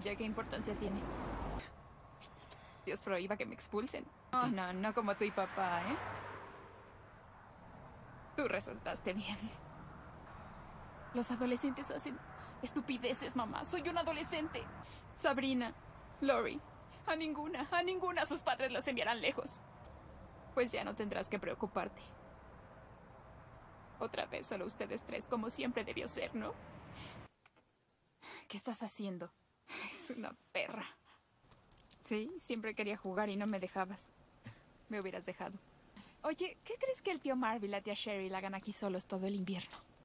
ella, ¿qué importancia tiene? Dios prohíba que me expulsen. Oh, no, no como tú y papá, ¿eh? Tú resultaste bien. Los adolescentes hacen estupideces, mamá. Soy un adolescente. Sabrina, Lori, a ninguna sus padres las enviarán lejos. Pues ya no tendrás que preocuparte. Otra vez solo ustedes tres, como siempre debió ser, ¿no? ¿Qué estás haciendo? Es una perra. Sí, siempre quería jugar y no me dejabas. Me hubieras dejado. Oye, ¿qué crees que el tío Marv y la tía Sherry la hagan aquí solos todo el invierno?